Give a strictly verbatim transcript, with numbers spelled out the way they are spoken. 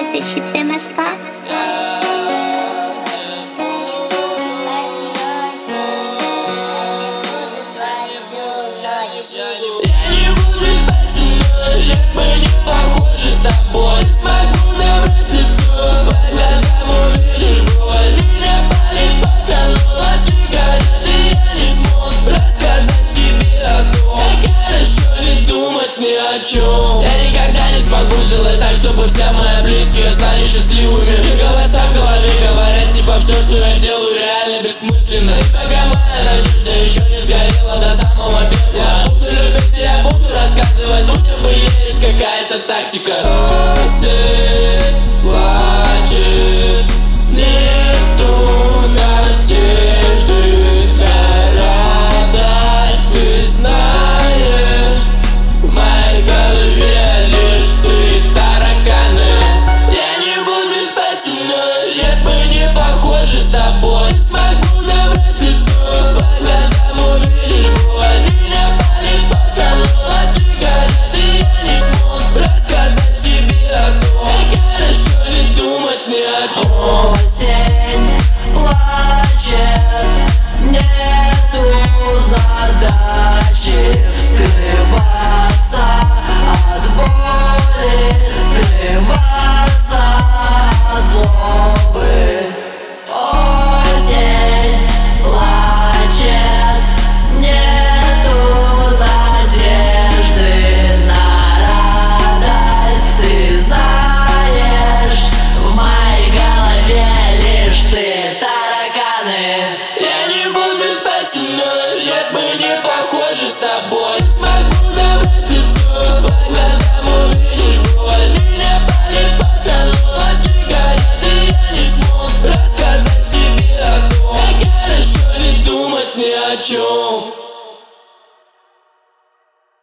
защиты Москва. Я не буду спать всю ночь, как мы не похожи с тобой. Не смогу набрать лицо, по глазам увидишь боль. Меня палит, потонула сигарет, и я не смог рассказать тебе о том, как хорошо не думать ни о чем. Я никогда не смогу сделать так, чтобы все мои близкие стали счастливыми. И голоса в голове говорят, типа, все, что я делаю, реально бессмысленно. И пока моя надежда еще не сгорела до самого пепла, буду любить тебя, буду рассказывать, будто бы есть какая-то тактика. Осень плачет, нету надежды на радость. Ты знаешь, в моей голове лишь ты тараканы. Я не буду спать всю ночь, как мы не похожи с тобой. Не смогу набрать лицо, по глазам увидишь боль. Меня палит, потонула сигарет, и я не смог рассказать тебе о том, как хорошо не думать ни о чем. Осень плачет, нету задачи скрываться от боли, скрываться от злобы. Осень плачет, нету надежды на радость. Ты знаешь, в моей голове лишь ты тараканы. Я не буду спать всю ночь, как мы не похожи с тобой. Не смогу набрать лицо, по глазам увидишь боль. Меня палит, потонула сигарет, и я не смог рассказать тебе о том, как хорошо не думать ни о чем.